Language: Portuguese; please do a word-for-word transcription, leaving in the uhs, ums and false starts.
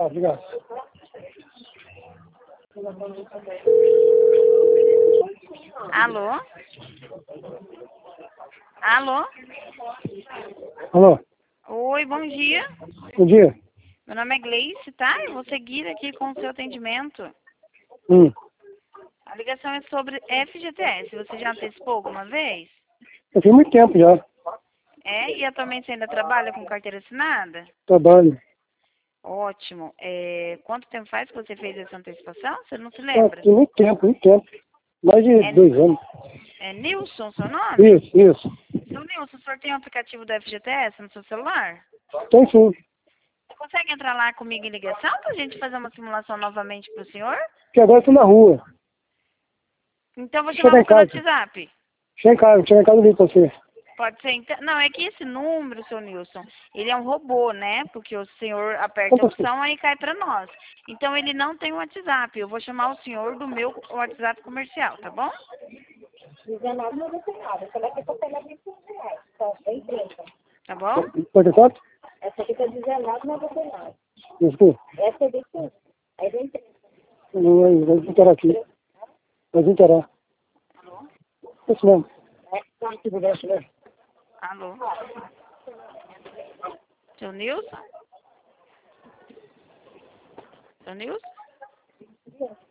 obrigado. Alô? Alô? Alô, Oi, bom dia. bom dia. Meu nome é Gleice, tá? Eu vou seguir aqui com o seu atendimento. Hum, A ligação é sobre F G T S. Você já antecipou alguma vez? eu tenho muito tempo já, É? E atualmente você ainda trabalha com carteira assinada? trabalho. Ótimo. É, quanto tempo faz que você fez essa antecipação? Você não se Ah, lembra? tem muito tempo, muito tempo. Mais de É, dois anos. é Nilson, seu nome? Isso, isso. Seu Nilson, o senhor tem o aplicativo do F G T S no seu celular? Tem sim. Você consegue entrar lá comigo em ligação para a gente fazer uma simulação novamente para o senhor? Porque agora eu tô na rua. Então eu vou chamar Chega em você no casa. WhatsApp. Chega em casa, chega em casa e ligo pra você. Pode ser então. Não, é que esse número, seu Nilson, ele é um robô, né? Porque o senhor Então aperta a tá assim. opção aí cai para nós. Então ele não tem WhatsApp. Eu vou chamar o senhor do meu WhatsApp comercial, tá bom? dezenove e noventa e nove. Essa daqui tá pegando vinte e cinco reais. Tá, bem preta. Tá bom? Pode quanto? Essa aqui tá dezenove e noventa e nove. Isso aqui. Essa é vinte e cinco. Aí vem preta. Não, vai vai interar aqui. Vai interar. Isso mesmo. É, tá. Se pudesse, né? Alô? Seu Nilson? Seu Nilson?